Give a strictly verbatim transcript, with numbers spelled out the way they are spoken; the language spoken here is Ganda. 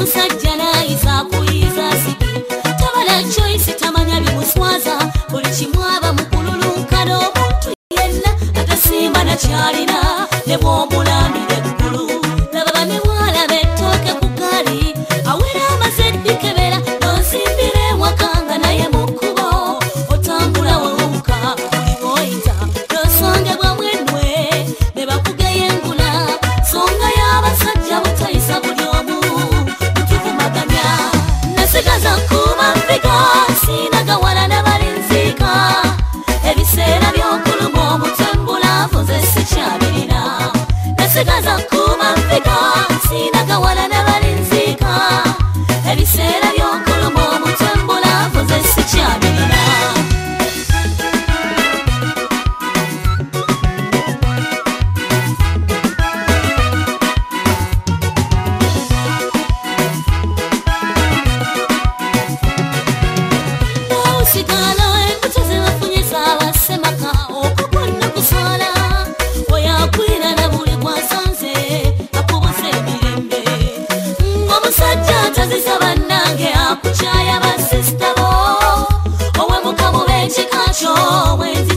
omusajja nayiza kuyiza sigi tabala choice tamanya bimuswaza buli kimu aba mukululunkana omuntu yenna atasimba nakyalina ne bw'omulambira eggulu laba bamewala betooke ku gali awera amaze ddikebera nonsimbira ewakanga naye mu kkubo otambula wewuka buli bw'oyita nosongebwa mwenwe ne bakugeyo engula songa y'abasajja butayisa buli omu mukivumaganya nasigaza nkuba mpiga sinagawala ne balinziika ebiseera by'okuluma omutembula nvuze sikyabirina nasigaza nkuba mpiga sinagawala ne balinziika ebiseera by'okuluma omutembula nvuze sikyabirina osigala embuto zebafunye zaabasemaka okugonna kuswala oyakwira na buli gwasanze akubuza emirembe ng'omusajja atazisa bannange akukyaya basisita bo owemuka mu b'ekika kyo mwenzi